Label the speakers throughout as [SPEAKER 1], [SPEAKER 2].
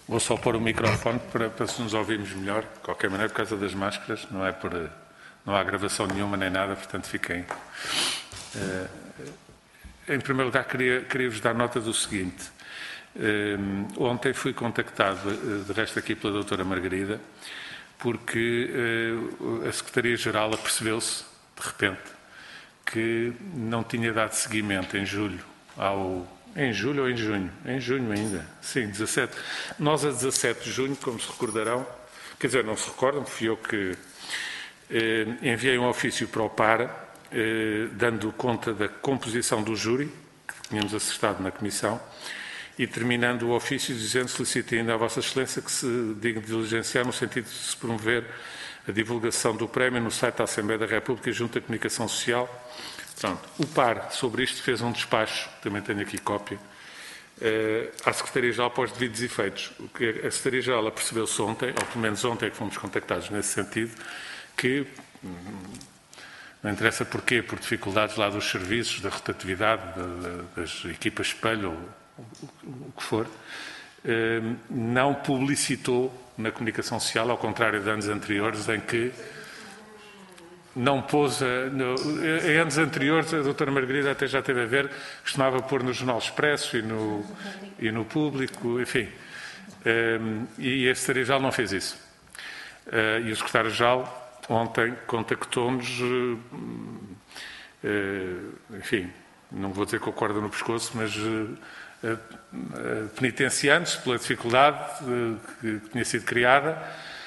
[SPEAKER 1] Vou só pôr o microfone para se nos ouvirmos melhor. De qualquer maneira, por causa das máscaras, não há gravação nenhuma nem nada, portanto fiquem. Em primeiro lugar, queria-vos dar nota do seguinte. Ontem fui contactado, de resto aqui pela doutora Margarida, porque a Secretaria-Geral apercebeu-se, de repente, que não tinha dado seguimento em julho Em julho ou em junho? Em junho ainda. Sim, 17. Nós, a 17 de junho, como se recordarão, quer dizer, não se recordam, fui eu que enviei um ofício para o PAR, dando conta da composição do júri, que tínhamos acertado na Comissão, e terminando o ofício dizendo: solicito ainda à Vossa Excelência que se digne diligenciar no sentido de se promover a divulgação do prémio no site da Assembleia da República e junto à Comunicação Social. Pronto. O PAR, sobre isto, fez um despacho, também tenho aqui cópia, à Secretaria-Geral para os devidos efeitos. O que a Secretaria-Geral apercebeu-se ontem, ou pelo menos ontem é que fomos contactados nesse sentido, que, não interessa porquê, por dificuldades lá dos serviços, da rotatividade, das equipas espelho, ou o que for, não publicitou na Comunicação Social, ao contrário de anos anteriores, em que não pôs, em anos anteriores, a doutora Margarida até já teve a ver, costumava pôr no Jornal Expresso e no Público, enfim. E a Secretaria-Geral não fez isso. E o Secretário-Geral ontem contactou-nos, enfim, não vou dizer com a corda no pescoço, mas penitenciando-se pela dificuldade que tinha sido criada.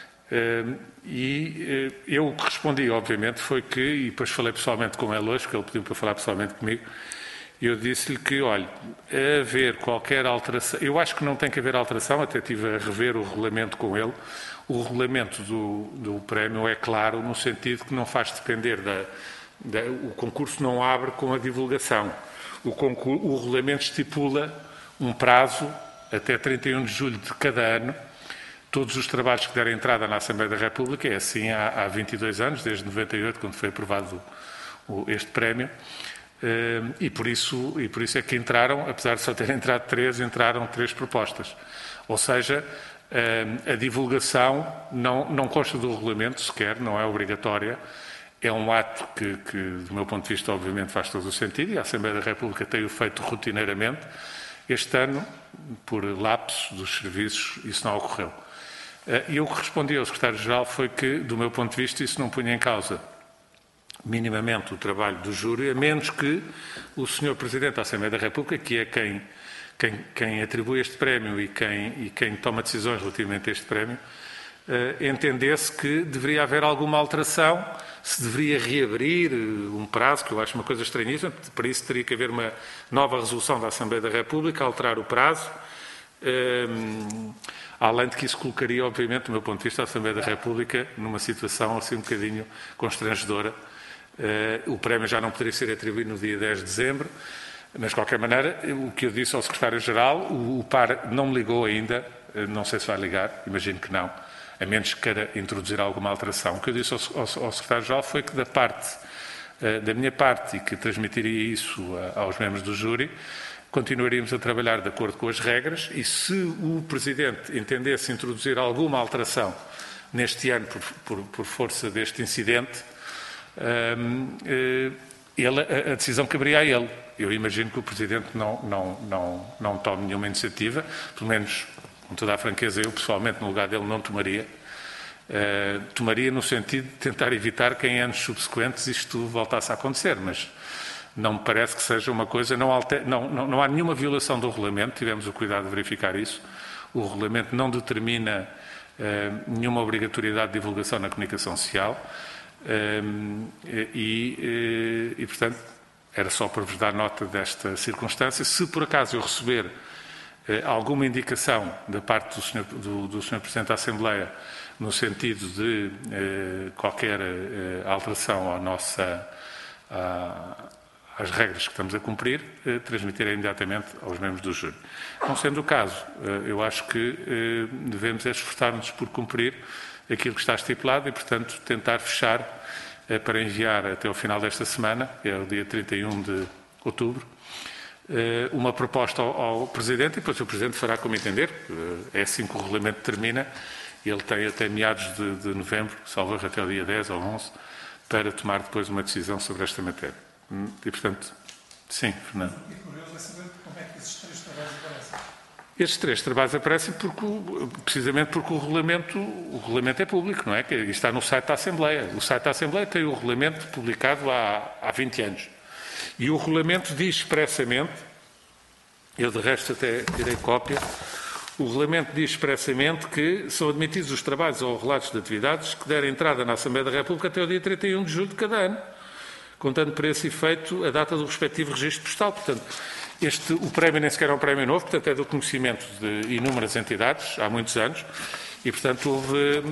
[SPEAKER 1] E eu o que respondi, obviamente, foi que, e depois falei pessoalmente com ele hoje, porque ele pediu para falar pessoalmente comigo, e eu disse-lhe que, olha, haver qualquer alteração, eu acho que não tem que haver alteração, até estive a rever o regulamento com ele. O regulamento do prémio é claro, no sentido que não faz depender o concurso não abre com a divulgação. O regulamento estipula um prazo até 31 de julho de cada ano. Todos os trabalhos que derem entrada na Assembleia da República, é assim há 22 anos, desde 98, quando foi aprovado este prémio, e por isso é que entraram, apesar de só terem entrado entraram 3 propostas. Ou seja, a divulgação não consta do regulamento sequer, não é obrigatória, é um ato que, do meu ponto de vista, obviamente faz todo o sentido, e a Assembleia da República tem-o feito rotineiramente. Este ano, por lapso dos serviços, isso não ocorreu. E eu o que respondi ao Secretário-Geral foi que, do meu ponto de vista, isso não punha em causa minimamente o trabalho do júri, a menos que o Sr. Presidente da Assembleia da República, que é quem atribui este prémio e quem toma decisões relativamente a este prémio, entendesse que deveria haver alguma alteração, se deveria reabrir um prazo, que eu acho uma coisa estranhíssima. Para isso teria que haver uma nova resolução da Assembleia da República, alterar o prazo, além de que isso colocaria, obviamente, do meu ponto de vista, a Assembleia da República numa situação assim um bocadinho constrangedora. O prémio já não poderia ser atribuído no dia 10 de dezembro, mas, de qualquer maneira, o que eu disse ao Secretário-Geral, o PAR não me ligou ainda, não sei se vai ligar, imagino que não, a menos que queira introduzir alguma alteração. O que eu disse ao Secretário-Geral foi que da minha parte, e que transmitiria isso aos membros do júri, continuaríamos a trabalhar de acordo com as regras, e se o Presidente entendesse introduzir alguma alteração neste ano por força deste incidente, a decisão caberia a ele. Eu imagino que o Presidente não tome nenhuma iniciativa, pelo menos, com toda a franqueza, eu pessoalmente, no lugar dele, não tomaria. Tomaria no sentido de tentar evitar que em anos subsequentes isto voltasse a acontecer, mas não me parece que seja uma coisa, não há nenhuma violação do regulamento, tivemos o cuidado de verificar isso. O regulamento não determina nenhuma obrigatoriedade de divulgação na comunicação social e, portanto, era só para vos dar nota desta circunstância. Se por acaso eu receber alguma indicação da parte do Sr. Presidente da Assembleia no sentido de qualquer alteração às regras que estamos a cumprir, transmitirei imediatamente aos membros do júri. Não sendo o caso, eu acho que devemos esforçar-nos por cumprir aquilo que está estipulado e, portanto, tentar fechar para enviar até ao final desta semana, que é o dia 31 de outubro, uma proposta ao Presidente e depois o Presidente fará como entender. É assim que o regulamento termina. Ele tem até meados de novembro, salvo até o dia 10 ou 11, para tomar depois uma decisão sobre esta matéria. E, portanto, sim, Fernando.
[SPEAKER 2] E curioso é saber como é que esses 3 trabalhos aparecem.
[SPEAKER 1] Estes 3 trabalhos aparecem precisamente porque o regulamento é público, não é? Que está no site da Assembleia. O site da Assembleia tem o regulamento publicado há 20 anos. E o regulamento diz expressamente, eu de resto até tirei cópia, o regulamento diz expressamente que são admitidos os trabalhos ou relatos de atividades que derem entrada na Assembleia da República até o dia 31 de julho de cada ano, contando para esse efeito a data do respectivo registro postal. Portanto, o prémio nem sequer é um prémio novo, portanto é do conhecimento de inúmeras entidades, há muitos anos, e portanto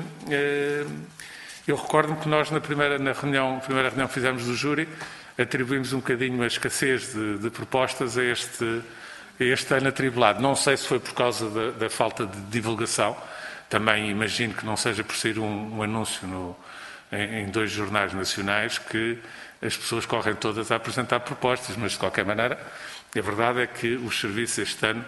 [SPEAKER 1] eu recordo-me que nós na primeira reunião que fizemos do júri, atribuímos um bocadinho a escassez de propostas a este ano atribulado. Não sei se foi por causa da falta de divulgação, também imagino que não seja por sair um anúncio em 2 jornais nacionais que as pessoas correm todas a apresentar propostas, mas de qualquer maneira, a verdade é que os serviços este ano,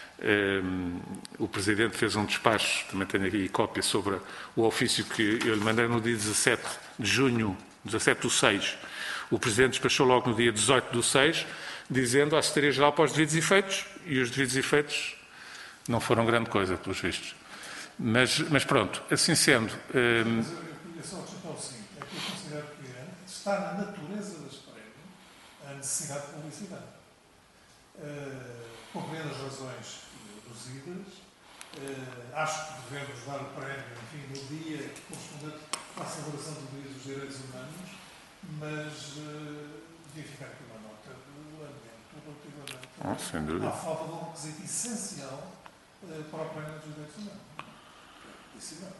[SPEAKER 1] o Presidente fez um despacho, também tenho aqui cópia, sobre o ofício que eu lhe mandei no dia 17 de junho, 17/6. O Presidente despachou logo no dia 18/6, dizendo à Secretaria-Geral para os devidos efeitos, e os devidos efeitos não foram grande coisa, pelos vistos. Mas pronto, assim sendo...
[SPEAKER 2] Mas eu queria só acrescentar o seguinte, é que eu considero que está na natureza das prémios a necessidade de publicidade. Compreendo as razões reduzidas, acho que devemos dar o prémio, enfim, no dia correspondente à celebração do Dia dos Direitos Humanos, mas devia ficar aqui uma nota do lamento relativamente à falta de um requisito essencial para o prémio dos direitos humanos. Isso não.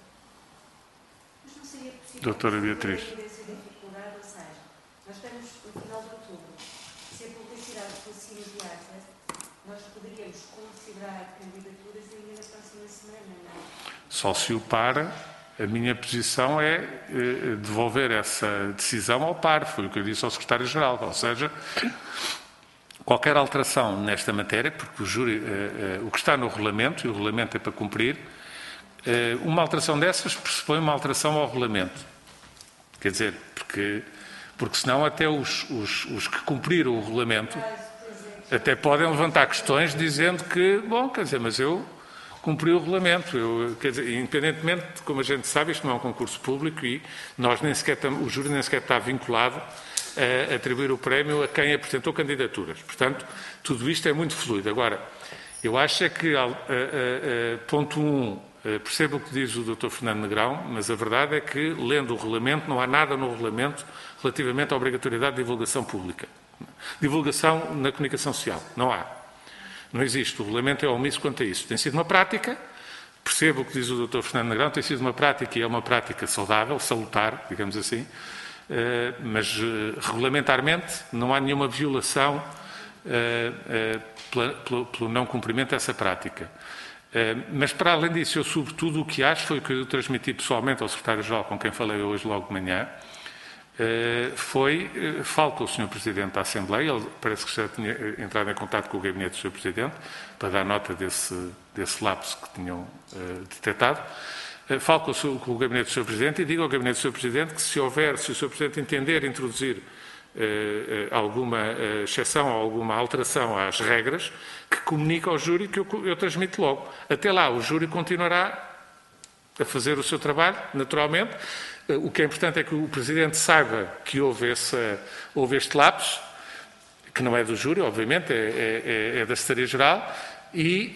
[SPEAKER 3] Mas não seria possível...
[SPEAKER 1] Doutora Beatriz.
[SPEAKER 3] Dificuldade, ou seja, nós estamos no final de outubro. Se a publicidade fosse imediata, nós poderíamos considerar candidaturas ainda na próxima semana, não é?
[SPEAKER 1] Só se o para, a minha posição é devolver essa decisão ao par, foi o que eu disse ao Secretário-Geral, ou seja, qualquer alteração nesta matéria, porque o que está no regulamento, e o regulamento é para cumprir, uma alteração dessas pressupõe uma alteração ao regulamento. Quer dizer, porque senão até os que cumpriram o regulamento até podem levantar questões dizendo que, bom, quer dizer, mas eu cumpri o regulamento. Quer dizer, independentemente de, como a gente sabe, isto não é um concurso público e nós o júri nem sequer está vinculado a atribuir o prémio a quem apresentou candidaturas. Portanto, tudo isto é muito fluido. Agora, eu acho é que, ponto 1, percebo o que diz o Dr. Fernando Negrão, mas a verdade é que, lendo o regulamento, não há nada no regulamento relativamente à obrigatoriedade de divulgação pública. Divulgação na comunicação social. Não há. Não existe. O regulamento é omisso quanto a isso. Tem sido uma prática, percebo o que diz o Dr. Fernando Negrão, tem sido uma prática e é uma prática saudável, salutar, digamos assim, mas regulamentarmente não há nenhuma violação pelo não cumprimento dessa prática. Mas, para além disso, eu, sobretudo, o que acho foi o que eu transmiti pessoalmente ao Secretário-Geral, com quem falei hoje logo de manhã, falta o Sr. Presidente da Assembleia, ele parece que já tinha entrado em contato com o gabinete do Sr. Presidente, para dar nota desse lapso que tinham detectado. Falo com o gabinete do Sr. Presidente e digo ao gabinete do Sr. Presidente que se o Sr. Presidente entender introduzir alguma exceção ou alguma alteração às regras, que comunique ao júri que eu transmito logo. Até lá, o júri continuará a fazer o seu trabalho, naturalmente. O que é importante é que o Presidente saiba que houve este lapso, que não é do júri, obviamente, é da Secretaria-Geral, e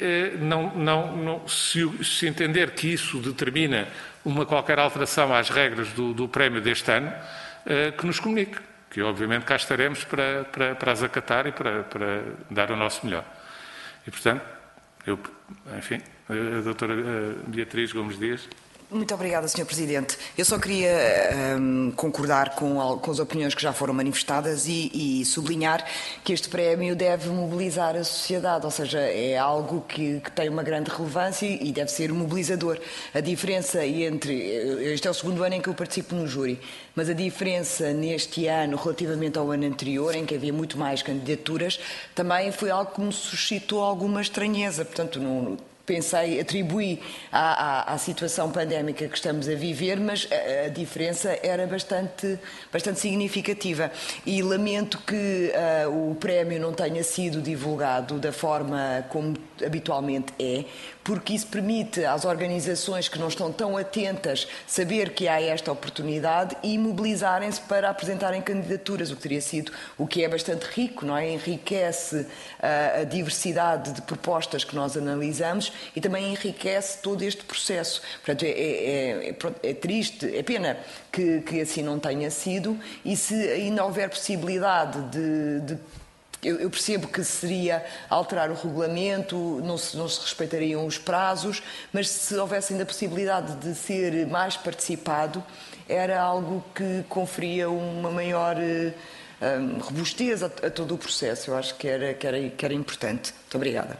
[SPEAKER 1] se entender que isso determina uma qualquer alteração às regras do prémio deste ano, que nos comunique, que obviamente cá estaremos para as acatar e para dar o nosso melhor. E, portanto, enfim, a doutora Beatriz Gomes Dias.
[SPEAKER 4] Muito obrigada, Sr. Presidente. Eu só queria concordar com as opiniões que já foram manifestadas e sublinhar que este prémio deve mobilizar a sociedade, ou seja, é algo que tem uma grande relevância e deve ser mobilizador. A diferença entre... Este é o segundo ano em que eu participo no júri, mas a diferença neste ano relativamente ao ano anterior, em que havia muito mais candidaturas, também foi algo que me suscitou alguma estranheza. Portanto, atribuí à situação pandémica que estamos a viver, mas a diferença era bastante significativa. E lamento que o prémio não tenha sido divulgado da forma como habitualmente é, porque isso permite às organizações que não estão tão atentas saber que há esta oportunidade e mobilizarem-se para apresentarem candidaturas, o que é bastante rico, não é? Enriquece a diversidade de propostas que nós analisamos e também enriquece todo este processo. Portanto, é triste, é pena que assim não tenha sido, e se ainda houver possibilidade eu percebo que seria alterar o regulamento, não se respeitariam os prazos, mas se houvesse ainda a possibilidade de ser mais participado, era algo que conferia uma maior robustez a todo o processo. Eu acho que era importante. Muito obrigada.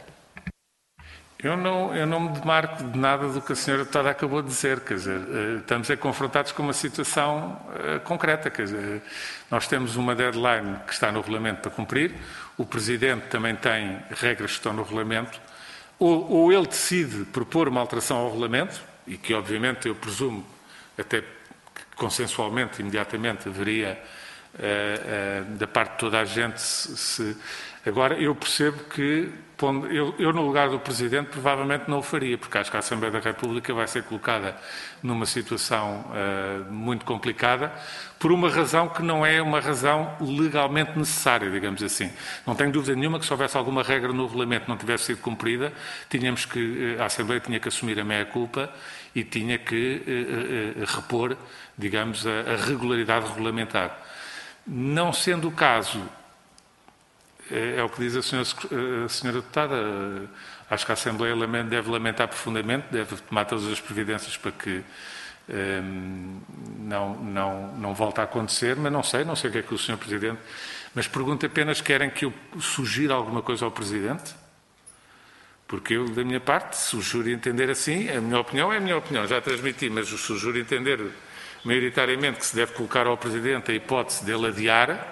[SPEAKER 1] Eu não me demarco de nada do que a senhora deputada acabou de dizer, quer dizer, estamos confrontados com uma situação concreta, quer dizer, nós temos uma deadline que está no regulamento para cumprir, o Presidente também tem regras que estão no regulamento, ou ele decide propor uma alteração ao regulamento, e que obviamente eu presumo, até consensualmente, imediatamente, haveria da parte de toda a gente Agora, eu percebo que, eu no lugar do Presidente, provavelmente não o faria, porque acho que a Assembleia da República vai ser colocada numa situação muito complicada, por uma razão que não é uma razão legalmente necessária, digamos assim. Não tenho dúvida nenhuma que se houvesse alguma regra no regulamento que não tivesse sido cumprida, a Assembleia tinha que assumir a meia-culpa e tinha que repor, digamos, a regularidade regulamentar. Não sendo o caso, é o que diz a senhora deputada, acho que a Assembleia deve lamentar profundamente, deve tomar todas as providências para que não volte a acontecer, mas não sei o que é que o Sr. Presidente... Mas pergunto apenas, querem que eu sugira alguma coisa ao Presidente? Porque eu, da minha parte, se o júri entender assim, a minha opinião é a minha opinião, já transmiti, mas se o júri entender maioritariamente que se deve colocar ao Presidente a hipótese dele adiar...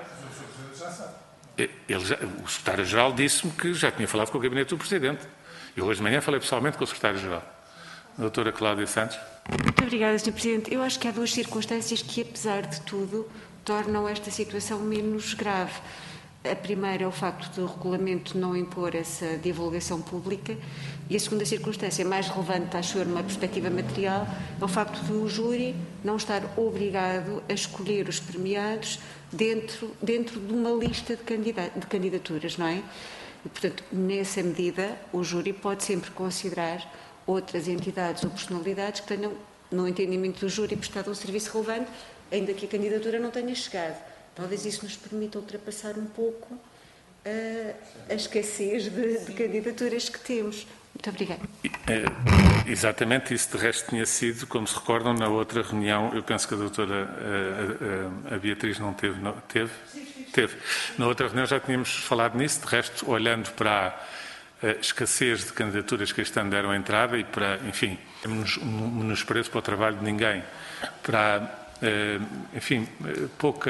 [SPEAKER 1] O Secretário-Geral disse-me que já tinha falado com o Gabinete do Presidente. Eu hoje de manhã falei pessoalmente com o Secretário-Geral. Doutora Cláudia Santos.
[SPEAKER 5] Muito obrigada, Sr. Presidente. Eu acho que há duas circunstâncias que, apesar de tudo, tornam esta situação menos grave. A primeira é o facto do regulamento não impor essa divulgação pública, e a segunda circunstância, mais relevante, acho eu, numa perspectiva material, é o facto do júri não estar obrigado a escolher os premiados dentro de uma lista de candidaturas, não é? E, portanto, nessa medida, o júri pode sempre considerar outras entidades ou personalidades que tenham, no entendimento do júri, prestado um serviço relevante, ainda que a candidatura não tenha chegado. Talvez isso nos permita ultrapassar um pouco a escassez de candidaturas que temos. Muito obrigada.
[SPEAKER 1] Exatamente, isso de resto tinha sido, como se recordam, na outra reunião, eu penso que a doutora a Beatriz não teve, teve. Na outra reunião já tínhamos falado nisso, de resto, olhando para a escassez de candidaturas que este ano deram entrada e para, enfim, menosprezo para o trabalho de ninguém, para... enfim, pouca,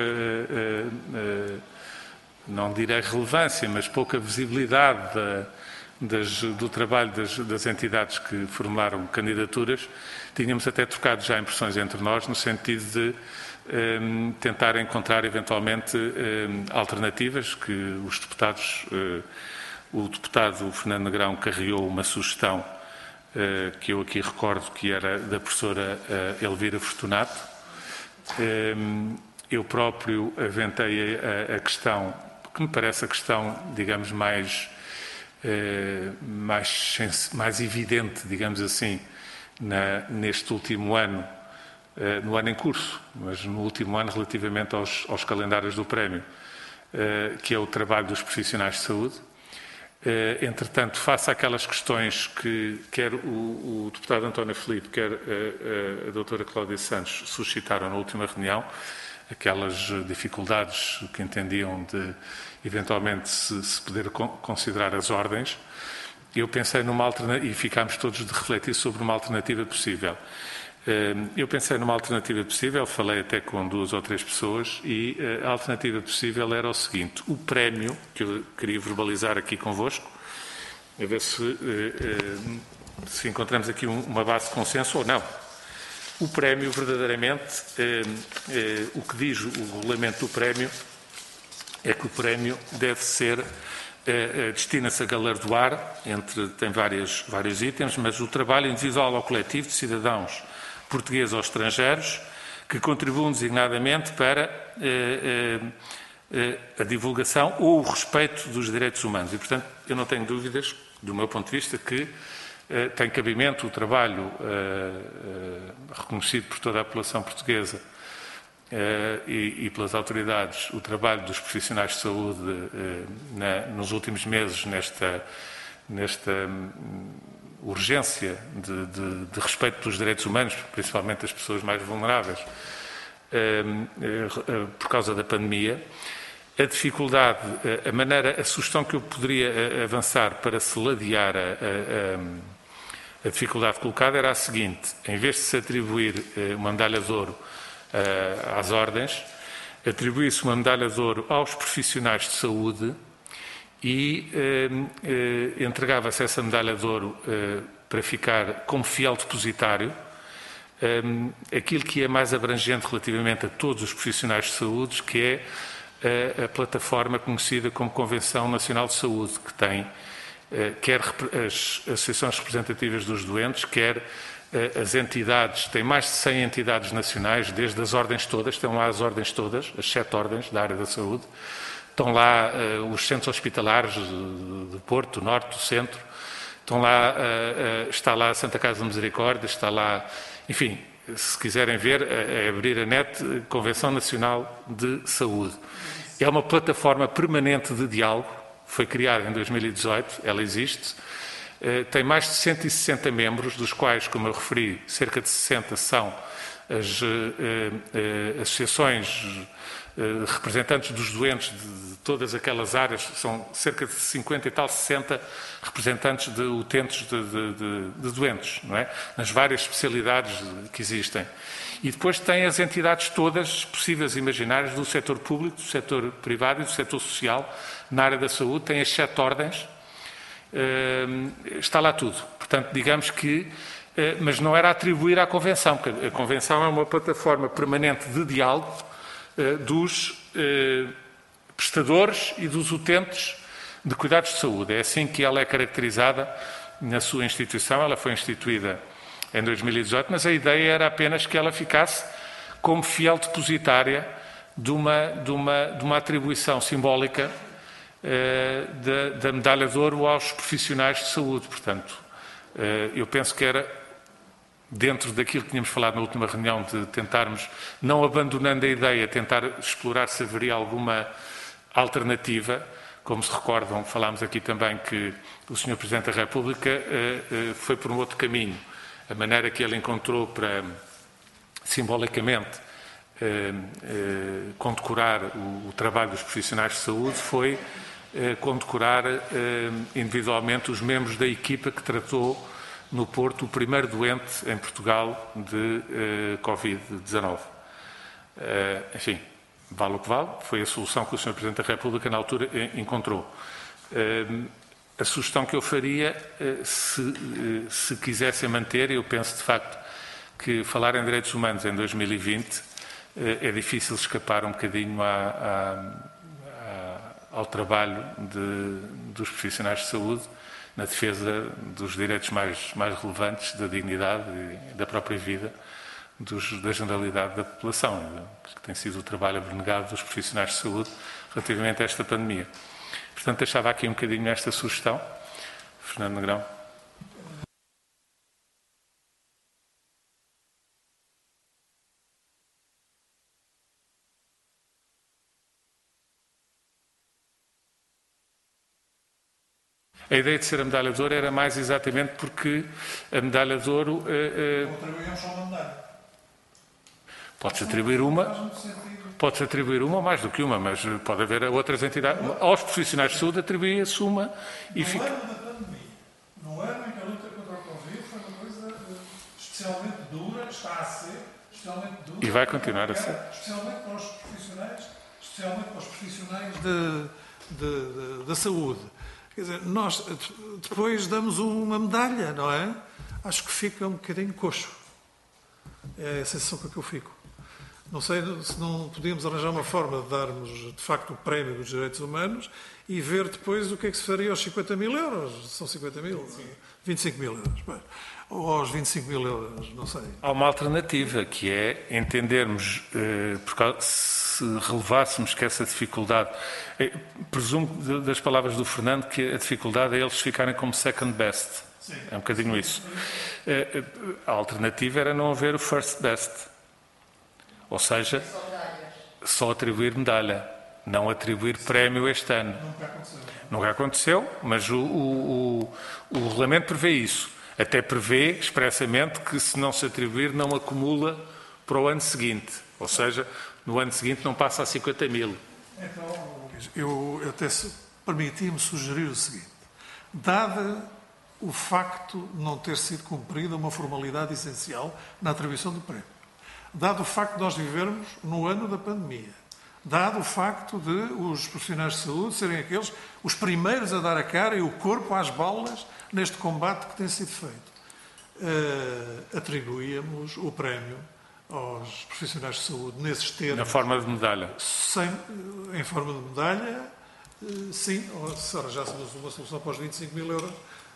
[SPEAKER 1] não direi relevância, mas pouca visibilidade do trabalho das entidades que formularam candidaturas, tínhamos até trocado já impressões entre nós, no sentido de tentar encontrar eventualmente alternativas, que os deputados, o deputado Fernando Negrão carregou uma sugestão que eu aqui recordo que era da professora Elvira Fortunato. Eu próprio aventei a questão, que me parece a questão, digamos, mais evidente, digamos assim, neste último ano, no ano em curso, mas no último ano relativamente aos calendários do prémio, que é o trabalho dos profissionais de saúde. Entretanto, face àquelas questões que quer o deputado António Filipe, quer a doutora Cláudia Santos suscitaram na última reunião, aquelas dificuldades que entendiam de, eventualmente, se poder considerar as ordens, eu pensei numa alternativa, e ficámos todos de refletir sobre uma alternativa possível. Eu pensei numa alternativa possível, falei até com 2 ou 3 pessoas, e a alternativa possível era o seguinte: o prémio, que eu queria verbalizar aqui convosco, a ver se encontramos aqui uma base de consenso ou não. O prémio, verdadeiramente, o que diz o regulamento do prémio é que o prémio deve ser, destina-se a galardoar, tem vários itens, mas o trabalho individual ou coletivo de cidadãos portugueses ou estrangeiros que contribuam designadamente para a divulgação ou o respeito dos direitos humanos. E, portanto, eu não tenho dúvidas, do meu ponto de vista, que tem cabimento o trabalho reconhecido por toda a população portuguesa e pelas autoridades, o trabalho dos profissionais de saúde nos últimos meses nesta urgência de respeito pelos direitos humanos, principalmente das pessoas mais vulneráveis, por causa da pandemia. A dificuldade, a sugestão que eu poderia avançar para se ladear a dificuldade colocada era a seguinte: em vez de se atribuir uma medalha de ouro às ordens, atribuir-se uma medalha de ouro aos profissionais de saúde e entregava-se essa medalha de ouro para ficar como fiel depositário aquilo que é mais abrangente relativamente a todos os profissionais de saúde, que é a plataforma conhecida como Convenção Nacional de Saúde, que tem quer as associações representativas dos doentes, quer as entidades, tem mais de 100 entidades nacionais, desde as ordens todas, estão lá as ordens todas, as 7 ordens da área da saúde, estão lá os centros hospitalares do Porto, do Norte, do Centro, está lá a Santa Casa da Misericórdia, está lá, enfim, se quiserem ver, é abrir a net, Convenção Nacional de Saúde. É uma plataforma permanente de diálogo, foi criada em 2018, ela existe, tem mais de 160 membros, dos quais, como eu referi, cerca de 60 são as associações representantes dos doentes de todas aquelas áreas, são cerca de 50 e tal, 60 representantes de utentes de doentes, não é? Nas várias especialidades que existem. E depois tem as entidades todas possíveis e imaginárias do setor público, do setor privado e do setor social. Na área da saúde tem as 7 ordens, está lá tudo. Portanto, digamos que, mas não era atribuir à Convenção, porque a Convenção é uma plataforma permanente de diálogo dos prestadores e dos utentes de cuidados de saúde. É assim que ela é caracterizada na sua instituição. Ela foi instituída em 2018, mas a ideia era apenas que ela ficasse como fiel depositária de uma atribuição simbólica da medalha de ouro aos profissionais de saúde. Portanto, eu penso que era, dentro daquilo que tínhamos falado na última reunião, de tentarmos, não abandonando a ideia, tentar explorar se haveria alguma alternativa. Como se recordam, falámos aqui também que o Sr. Presidente da República foi por um outro caminho. A maneira que ele encontrou para, simbolicamente, condecorar o trabalho dos profissionais de saúde foi condecorar individualmente os membros da equipa que tratou no Porto o primeiro doente em Portugal de Covid-19. Enfim, vale o que vale, foi a solução que o Sr. Presidente da República na altura encontrou. A sugestão que eu faria, se quisessem manter, eu penso de facto que falar em direitos humanos em 2020 é difícil escapar um bocadinho ao trabalho dos profissionais de saúde na defesa dos direitos mais relevantes, da dignidade e da própria vida da generalidade da população, que tem sido o trabalho abnegado dos profissionais de saúde relativamente a esta pandemia. Portanto, deixava aqui um bocadinho esta sugestão. Fernando Negrão. A ideia de ser a medalha de ouro era mais exatamente porque a medalha de ouro...
[SPEAKER 2] Ou atribuíam só uma medalha.
[SPEAKER 1] Pode-se atribuir uma, ou mais do que uma, mas pode haver outras entidades. Aos profissionais de saúde atribui-se uma e
[SPEAKER 2] No
[SPEAKER 1] fica...
[SPEAKER 2] ano da pandemia, no ano em que a luta contra o Covid foi uma coisa especialmente dura, está a ser especialmente dura.
[SPEAKER 1] E vai continuar a ser.
[SPEAKER 2] Especialmente para os profissionais da saúde. Quer dizer, nós depois damos uma medalha, não é? Acho que fica um bocadinho coxo. É a sensação com que eu fico. Não sei se não podíamos arranjar uma forma de darmos, de facto, o prémio dos direitos humanos e ver depois o que é que se faria aos 50 mil euros. São 50 mil? 25 mil euros. Bem, ou aos 25 mil euros, não sei.
[SPEAKER 1] Há uma alternativa, que é entendermos, se relevássemos que essa dificuldade... presumo das palavras do Fernando que a dificuldade é eles ficarem como second best.
[SPEAKER 2] Sim.
[SPEAKER 1] É um bocadinho isso. A alternativa era não haver o first best. Ou seja, só atribuir medalha, não atribuir prémio este ano. Nunca aconteceu, mas o regulamento prevê isso. Até prevê expressamente que se não se atribuir, não acumula para o ano seguinte. Ou seja, no ano seguinte não passa a 50 mil.
[SPEAKER 2] Então, eu até permiti-me sugerir o seguinte. Dada o facto de não ter sido cumprida uma formalidade essencial na atribuição do prémio, dado o facto de nós vivermos no ano da pandemia, dado o facto de os profissionais de saúde serem aqueles os primeiros a dar a cara e o corpo às balas neste combate que tem sido feito, atribuíamos o prémio aos profissionais de saúde nesses termos.
[SPEAKER 1] Na forma de medalha.
[SPEAKER 2] Em forma de medalha, sim, ou se arranjássemos uma solução para os 25 mil euros,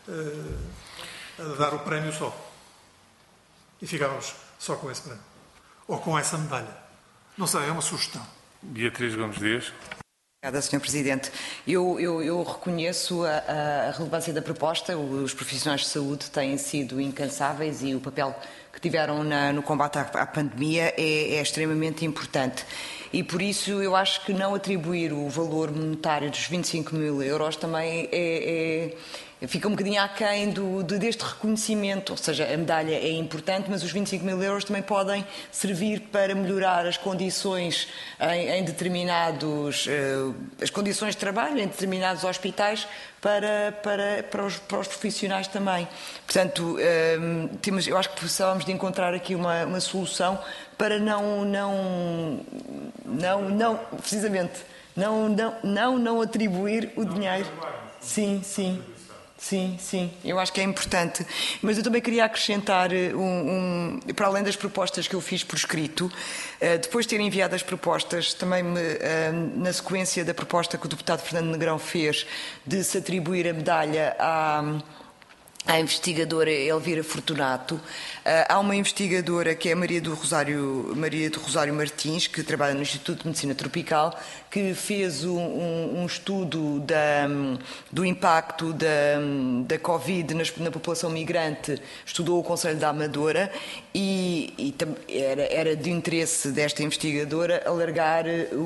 [SPEAKER 2] a dar o prémio só. E ficávamos só com esse prémio. Ou com essa medalha. Não sei, é uma sugestão.
[SPEAKER 1] Beatriz Gomes Dias.
[SPEAKER 4] Obrigada, Sr. Presidente. Eu reconheço a relevância da proposta. Os profissionais de saúde têm sido incansáveis e o papel que tiveram no combate à pandemia é extremamente importante. E por isso eu acho que não atribuir o valor monetário dos 25 mil euros também fica um bocadinho aquém deste reconhecimento, ou seja, a medalha é importante, mas os 25 mil euros também podem servir para melhorar as condições em determinados, as condições de trabalho em determinados hospitais para os profissionais também. Portanto, eu acho que precisávamos de encontrar aqui uma solução para precisamente, não atribuir o dinheiro. Sim, eu acho que é importante. Mas eu também queria acrescentar, para além das propostas que eu fiz por escrito, depois de ter enviado as propostas, também na sequência da proposta que o deputado Fernando Negrão fez de se atribuir a medalha à investigadora Elvira Fortunato. Há uma investigadora que é a Maria do Rosário Martins, que trabalha no Instituto de Medicina Tropical, que fez um estudo do impacto da Covid na população migrante, estudou o Conselho da Amadora e era de interesse desta investigadora alargar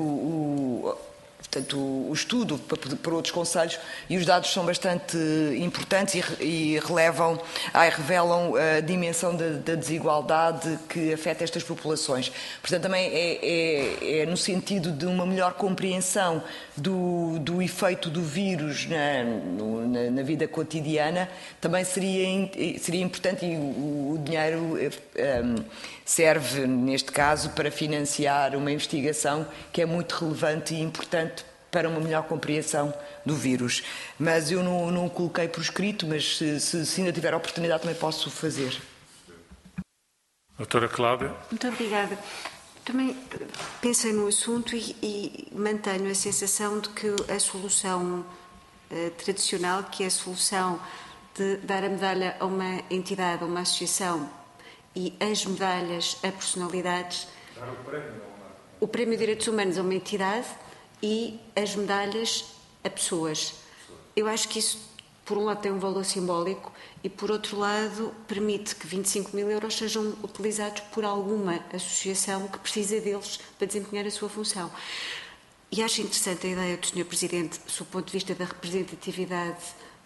[SPEAKER 4] o estudo para outros concelhos, e os dados são bastante importantes e revelam a dimensão da desigualdade que afeta estas populações. Portanto, também é no sentido de uma melhor compreensão do efeito do vírus na vida cotidiana, também seria importante, e o dinheiro serve, neste caso, para financiar uma investigação que é muito relevante e importante para uma melhor compreensão do vírus. Mas eu não o coloquei por escrito, mas se ainda tiver a oportunidade também posso fazer.
[SPEAKER 1] Doutora Cláudia.
[SPEAKER 5] Muito obrigada. Também pensei no assunto e mantenho a sensação de que a solução tradicional, que é a solução de dar a medalha a uma entidade, a uma associação, e as medalhas a personalidades, o Prémio de Direitos Humanos a uma entidade e as medalhas a pessoas. Eu acho que isso, por um lado, tem um valor simbólico e, por outro lado, permite que 25 mil euros sejam utilizados por alguma associação que precisa deles para desempenhar a sua função. E acho interessante a ideia do Sr. Presidente, sob o ponto de vista da representatividade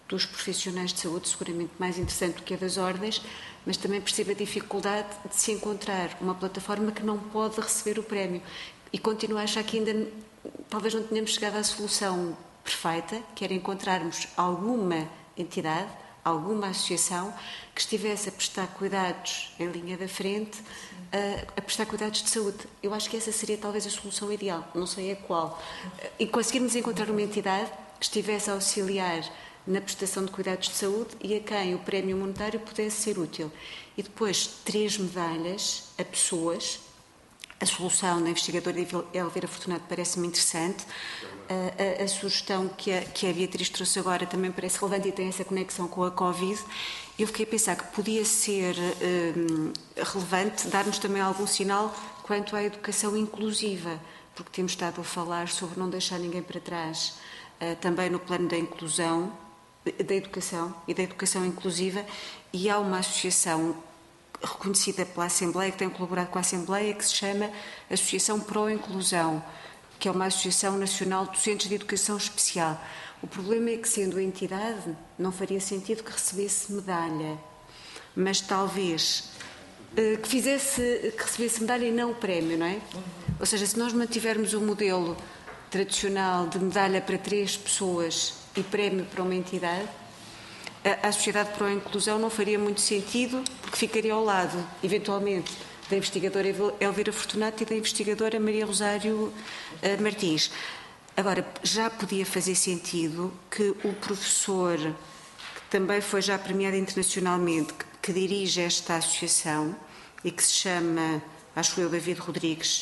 [SPEAKER 5] dos profissionais de saúde, seguramente mais interessante do que a das ordens, mas também percebo a dificuldade de se encontrar uma plataforma que não pode receber o prémio. E continuo a achar que ainda talvez não tenhamos chegado à solução perfeita, que era encontrarmos alguma entidade, alguma associação que estivesse a prestar cuidados em linha da frente, a prestar cuidados de saúde. Eu acho que essa seria talvez a solução ideal, não sei a qual. E conseguirmos encontrar uma entidade que estivesse a auxiliar na prestação de cuidados de saúde e a quem o prémio monetário pudesse ser útil. E depois 3 medalhas a pessoas. A solução da investigadora Elvira Fortunato parece-me interessante. A sugestão que a Beatriz trouxe agora também parece relevante e tem essa conexão com a Covid. Eu fiquei a pensar que podia ser relevante dar-nos também algum sinal quanto à educação inclusiva, porque temos estado a falar sobre não deixar ninguém para trás, também no plano da inclusão, da educação e da educação inclusiva, e há uma associação reconhecida pela Assembleia, que tem colaborado com a Assembleia, que se chama Associação Pró-Inclusão, que é uma Associação Nacional de Docentes de Educação Especial. O problema é que, sendo a entidade, não faria sentido que recebesse medalha, mas talvez que recebesse medalha e não o prémio, não é? Ou seja, se nós mantivermos o modelo tradicional de medalha para 3 pessoas e prémio para uma entidade, a Sociedade Pró-Inclusão não faria muito sentido, porque ficaria ao lado, eventualmente, da investigadora Elvira Fortunato e da investigadora Maria Rosário Martins. Agora, já podia fazer sentido que o professor, que também foi já premiado internacionalmente, que dirige esta associação e que se chama, acho eu, David Rodrigues,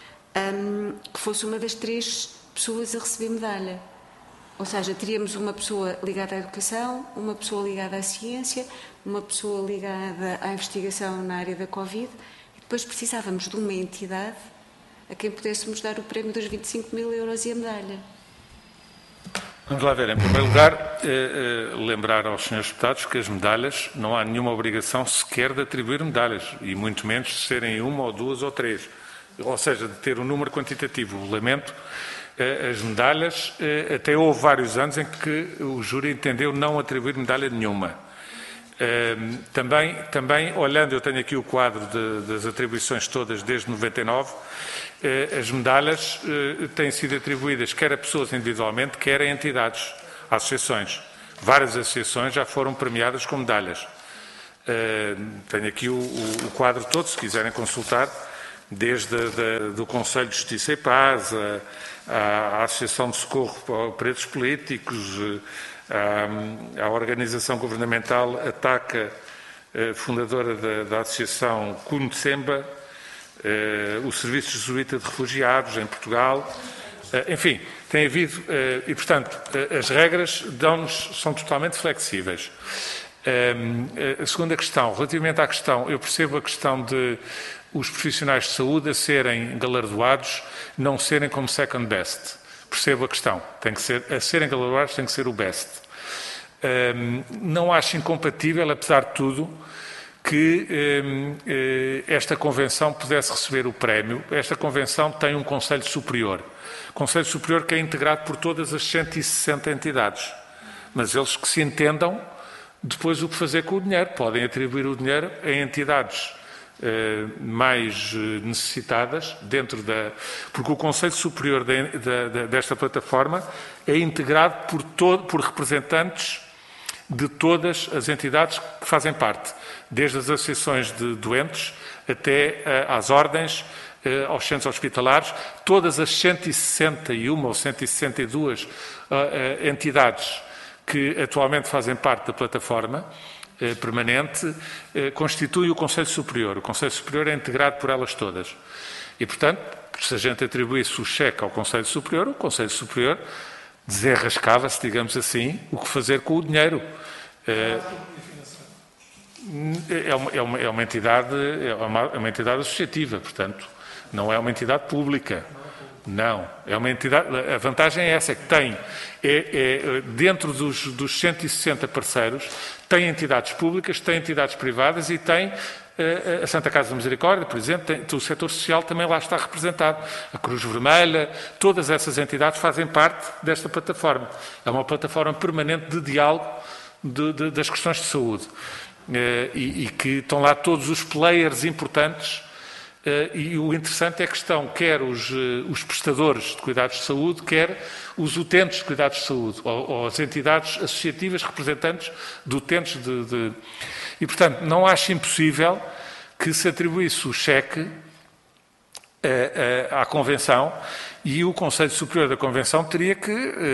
[SPEAKER 5] que fosse uma das 3 pessoas a receber medalha. Ou seja, teríamos uma pessoa ligada à educação, uma pessoa ligada à ciência, uma pessoa ligada à investigação na área da Covid, e depois precisávamos de uma entidade a quem pudéssemos dar o prémio dos 25.000 euros e a medalha.
[SPEAKER 1] Vamos lá ver. Em primeiro lugar, lembrar aos senhores deputados que as medalhas, não há nenhuma obrigação sequer de atribuir medalhas, e muito menos de serem 1 ou 2 ou 3. Ou seja, de ter um número quantitativo. O regulamento, as medalhas, até houve vários anos em que o júri entendeu não atribuir medalha nenhuma. Também, olhando, eu tenho aqui o quadro das atribuições todas desde 99, as medalhas têm sido atribuídas quer a pessoas individualmente, quer a entidades, a associações. Várias associações já foram premiadas com medalhas. Tenho aqui o quadro todo, se quiserem consultar, desde do Conselho de Justiça e Paz, à Associação de Socorro para Presos Políticos, à organização governamental ATACA, fundadora da Associação CUNDSEMBA, o Serviço Jesuíta de Refugiados em Portugal, enfim, tem havido, e portanto, as regras são totalmente flexíveis. A segunda questão, relativamente à questão, eu percebo a questão de os profissionais de saúde a serem galardoados, não serem como second best. Percebo a questão. A serem galardoados tem que ser o best. Não acho incompatível, apesar de tudo, que esta convenção pudesse receber o prémio. Esta convenção tem um Conselho Superior. Conselho Superior que é integrado por todas as 160 entidades. Mas eles que se entendam depois o que fazer com o dinheiro. Podem atribuir o dinheiro a entidades mais necessitadas porque o Conselho Superior desta plataforma é integrado por representantes de todas as entidades que fazem parte, desde as associações de doentes até às ordens, aos centros hospitalares, todas as 161 ou 162 entidades que atualmente fazem parte da plataforma permanente, constitui o Conselho Superior. O Conselho Superior é integrado por elas todas. E, portanto, se a gente atribuísse o cheque ao Conselho Superior, o Conselho Superior desenrascava-se, digamos assim, o que fazer com o dinheiro. É uma entidade associativa, portanto, não é uma entidade pública. Não, é uma entidade. A vantagem é essa, que tem, dentro dos 160 parceiros, tem entidades públicas, tem entidades privadas e tem a Santa Casa da Misericórdia, por exemplo, o setor social também lá está representado. A Cruz Vermelha, todas essas entidades fazem parte desta plataforma. É uma plataforma permanente de diálogo das questões de saúde. E que estão lá todos os players importantes. E o interessante é que estão quer os prestadores de cuidados de saúde, quer os utentes de cuidados de saúde, ou as entidades associativas representantes de utentes E, portanto, não acho impossível que se atribuísse o cheque à Convenção e o Conselho Superior da Convenção teria que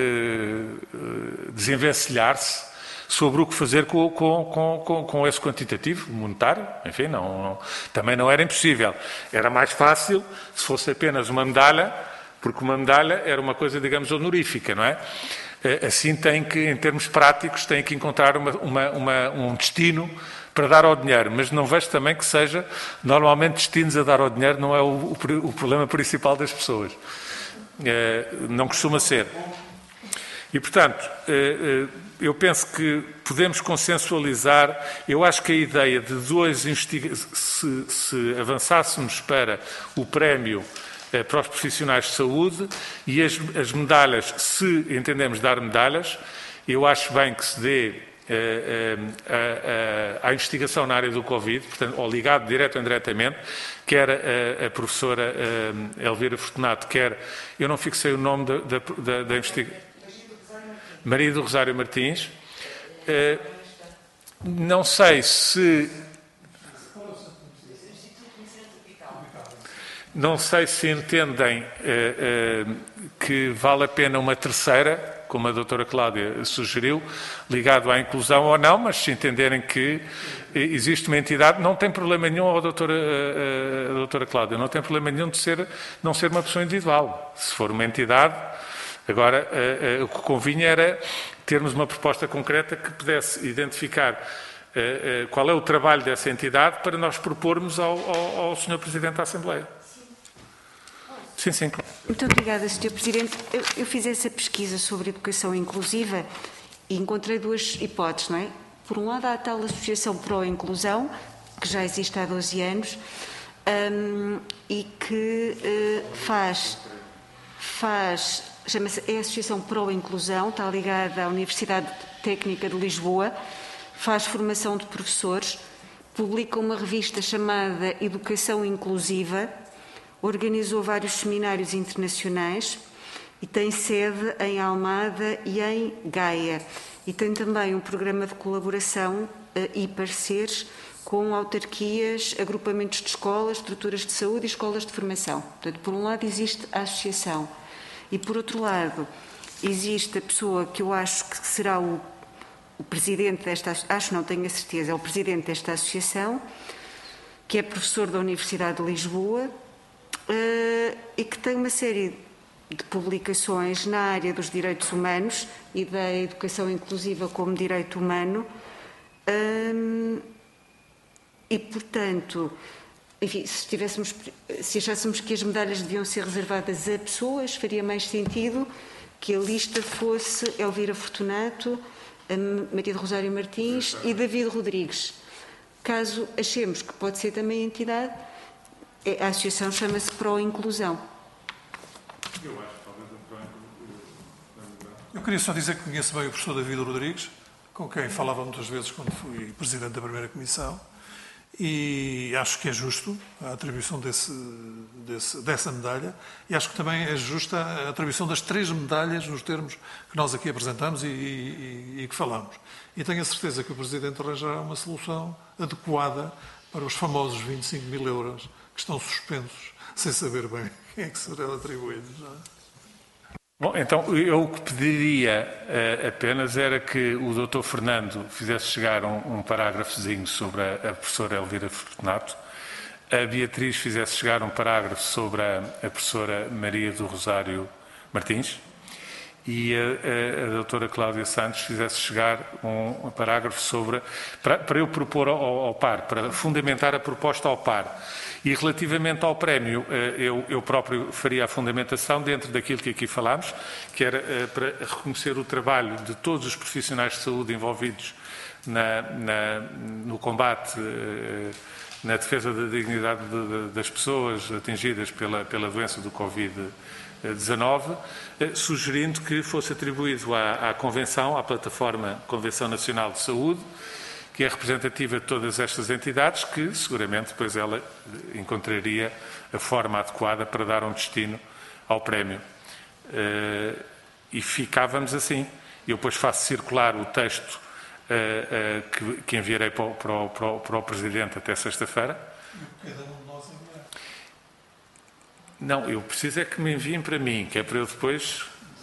[SPEAKER 1] desenvencilhar-se sobre o que fazer com esse quantitativo monetário. Enfim, também não era impossível. Era mais fácil se fosse apenas uma medalha, porque uma medalha era uma coisa, digamos, honorífica, não é? Assim tem que, em termos práticos, tem que encontrar um destino para dar ao dinheiro, mas não vejo também que seja, normalmente destinos a dar ao dinheiro não é o problema principal das pessoas. Não costuma ser. E, portanto, eu penso que podemos consensualizar, eu acho que a ideia de se avançássemos para o prémio para os profissionais de saúde e as medalhas, se entendemos dar medalhas, eu acho bem que se dê à investigação na área do Covid, portanto, ou ligado direto ou indiretamente, quer a professora Elvira Fortunato, quer, eu não fixei o nome da investigação, Maria do Rosário Martins. Não sei se entendem que vale a pena uma terceira, como a doutora Cláudia sugeriu, ligado à inclusão ou não, mas se entenderem que existe uma entidade, não tem problema nenhum, a doutora Cláudia, não tem problema nenhum de não ser uma pessoa individual. Se for uma entidade. Agora, o que convinha era termos uma proposta concreta que pudesse identificar qual é o trabalho dessa entidade para nós propormos ao Sr. Presidente da Assembleia. Sim.
[SPEAKER 5] Muito obrigada, Sr. Presidente. Eu fiz essa pesquisa sobre educação inclusiva e encontrei duas hipóteses, não é? Por um lado, há a tal Associação Pró-Inclusão, que já existe há 12 anos, e que chama-se a Associação Pró-Inclusão, está ligada à Universidade Técnica de Lisboa, faz formação de professores, publica uma revista chamada Educação Inclusiva, organizou vários seminários internacionais e tem sede em Almada e em Gaia. E tem também um programa de colaboração e parceiros com autarquias, agrupamentos de escolas, estruturas de saúde e escolas de formação. Portanto, por um lado existe a associação. E, por outro lado, existe a pessoa que eu acho que será o presidente desta... não tenho a certeza, é o presidente desta associação, que é professor da Universidade de Lisboa e que tem uma série de publicações na área dos direitos humanos e da educação inclusiva como direito humano e, portanto... Enfim, se achássemos que as medalhas deviam ser reservadas a pessoas, faria mais sentido que a lista fosse Elvira Fortunato, Maria do Rosário Martins e David Rodrigues. Caso achemos que pode ser também a entidade, a associação chama-se Pró-Inclusão.
[SPEAKER 2] Eu queria só dizer que conheço bem o professor David Rodrigues, com quem falava muitas vezes quando fui presidente da primeira comissão. E acho que é justo a atribuição dessa medalha e acho que também é justa a atribuição das 3 medalhas nos termos que nós aqui apresentamos e que falamos. E tenho a certeza que o Presidente arranjará uma solução adequada para os famosos 25 mil euros que estão suspensos, sem saber bem quem é que serão atribuídos. Não é?
[SPEAKER 1] Bom, então, eu o que pediria apenas era que o Dr. Fernando fizesse chegar um parágrafozinho sobre a professora Elvira Fortunato, a Beatriz fizesse chegar um parágrafo sobre a professora Maria do Rosário Martins e a doutora Cláudia Santos fizesse chegar um parágrafo sobre, para eu propor ao par, para fundamentar a proposta ao par. E relativamente ao prémio, eu próprio faria a fundamentação dentro daquilo que aqui falámos, que era para reconhecer o trabalho de todos os profissionais de saúde envolvidos no combate, na defesa da dignidade das pessoas atingidas pela doença do Covid-19, sugerindo que fosse atribuído à Convenção, à plataforma Convenção Nacional de Saúde, que é representativa de todas estas entidades, que seguramente depois ela encontraria a forma adequada para dar um destino ao prémio. E ficávamos assim. Eu depois faço circular o texto que enviarei para o Presidente até sexta-feira.
[SPEAKER 2] Cada um de nós enviar.
[SPEAKER 1] Não, eu preciso é que me enviem para mim, que é para eu depois...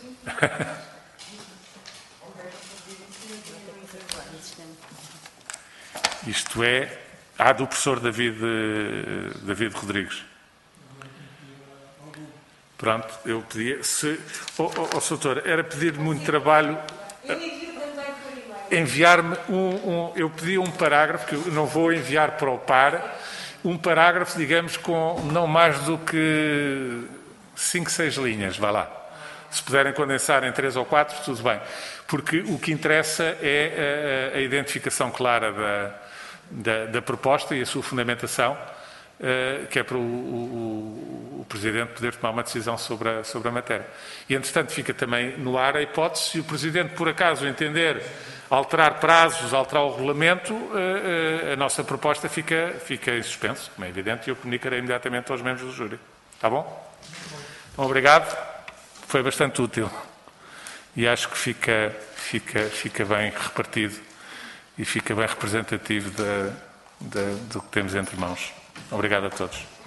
[SPEAKER 1] Isto é, do professor David Rodrigues. Pronto, eu pedia... Sr. Doutor, era pedir muito trabalho... Enviar-me eu pedi um parágrafo, que eu não vou enviar para o par, um parágrafo, digamos, com não mais do que 5, 6 linhas, vá lá. Se puderem condensar em 3 ou 4, tudo bem. Porque o que interessa é a identificação clara da proposta e a sua fundamentação, que é para o Presidente poder tomar uma decisão sobre a matéria. E, entretanto, fica também no ar a hipótese, se o Presidente, por acaso, entender alterar prazos, alterar o regulamento, a nossa proposta fica em suspenso, como é evidente, e eu comunicarei imediatamente aos membros do júri. Está bom? Então, obrigado. Foi bastante útil. E acho que fica bem repartido e fica bem representativo do que temos entre mãos. Obrigado a todos.